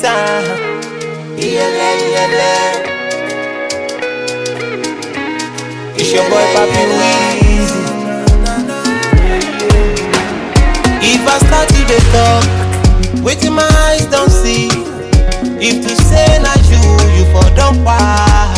sound. It's your boy Papi Weezy. If I start to dey talk, wetin my eyes don't see. If to say na you for don't pa.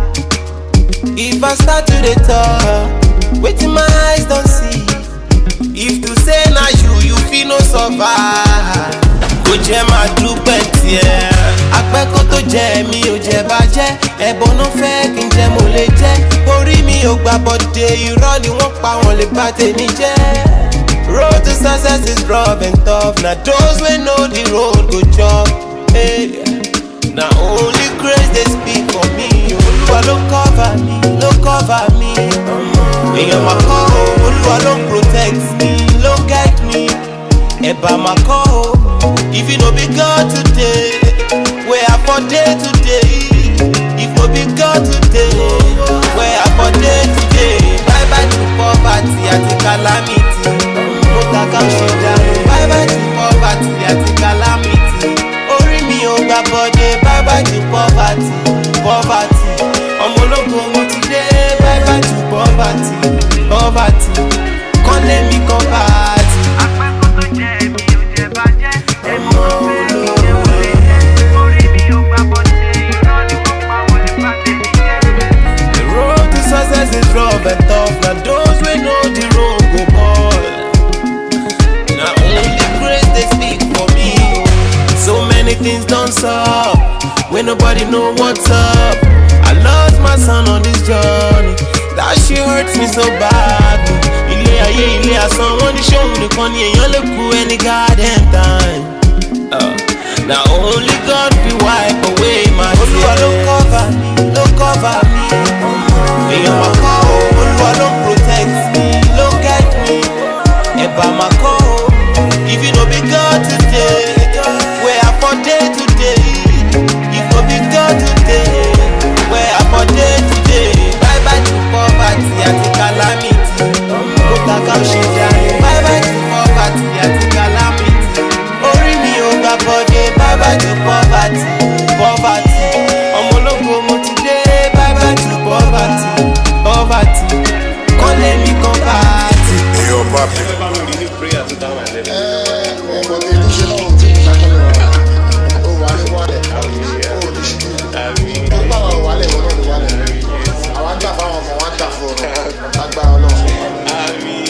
If I start to dey talk, wetin my eyes don't see. If to say na you feel no survive. Kò jẹ́ máa dúpẹ́ tiẹ̀. Apẹ́kọ́ tó jẹ́ mi ò jẹ́ bàjẹ́. Ẹ̀bùn náà fẹ́ kí n jẹ́ mo lè jẹ́. Orí mi ò gbà bọ́dé, irọ́ ni wọ́n pa wọn lè bá tèmi jẹ́. Road to success is rough and tough. Na those wey know the road go chop. Hey. Na only grace dey speak for me. Olúwa ló cover me, ló cover me. Èèyàn máa kọ́ o, Olúwa ló protect me, ló guide me. Ẹ̀bà máa kọ́ o. If you no be God today, where I for day today. If no be God today, where I for day today. Bye bye to poverty àti calamity. Mo ta ká ṣe dànù. Bye bye to poverty àti calamity. Orí mi ò gbà bọ́dé. Bye bye to poverty, poverty. Ọmọ ológo mo ti dé. Bye bye to poverty, poverty. Kọ́lé mi kan bàtì. Apẹ́kọ́ tó jẹ́ mi ò jẹ́ bàjẹ́. Ẹ̀mú ọ̀fẹ́ ìjẹ́ mo lè jẹ́. Orí mi ò gbà bọ́dé. Irọ́ ni wọ́n pa wọ́n lè bá tèmi jẹ́. The road to success is rough and tough. Na those wey know the road go ball. Na only grace dey speak for me. So many things done sup, when nobody know what's up. I lost my son on this journey. That shit hurts me so bad. Ilé ayé ilé asán, wọ́n ní ṣóhun nìkan ni èèyàn lè kú any goddamn time. Na only God fit wipe away my tears. Olúwa ló cover me, ló cover me. Èèyàn máa kọ́ o, Olúwa ló protect me, ló guide me. Ẹ̀bà máa kọ́ o. If you no be God today, where I for day today. If no be God today, where I for day today. Bye bye to poverty àti calamity. Mo ta ká ṣe dànù. Bye bye to poverty àti calamity. Orí mi ò gbà bọ́dé. Bye bye to poverty, poverty. Ọmọ ológo mo ti dé. Bye bye to poverty, poverty. Kọ́lé mi kan bàtì. Yo, Papi.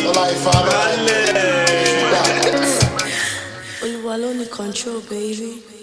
Olúwa ló ní control, baby.